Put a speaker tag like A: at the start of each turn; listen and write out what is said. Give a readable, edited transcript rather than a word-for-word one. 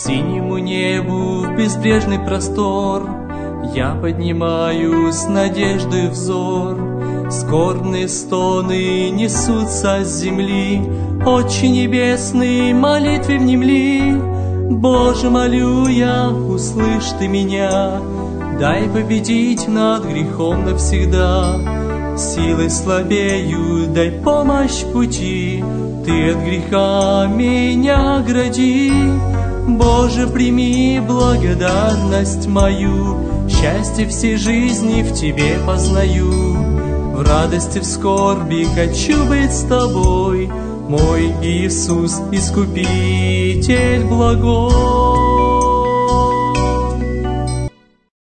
A: синему небу, в безбрежный простор я поднимаю с надеждой взор. Скорбные стоны несутся с земли, Отче Небесный, молитве внемли. Боже, молю я, услышь Ты меня, дай победить над грехом навсегда. Силой слабею, дай помощь в пути, Ты от греха меня огради. Боже, прими благодарность мою, счастье всей жизни в Тебе познаю. В радости, в скорби хочу быть с Тобой, мой Иисус, Искупитель благой.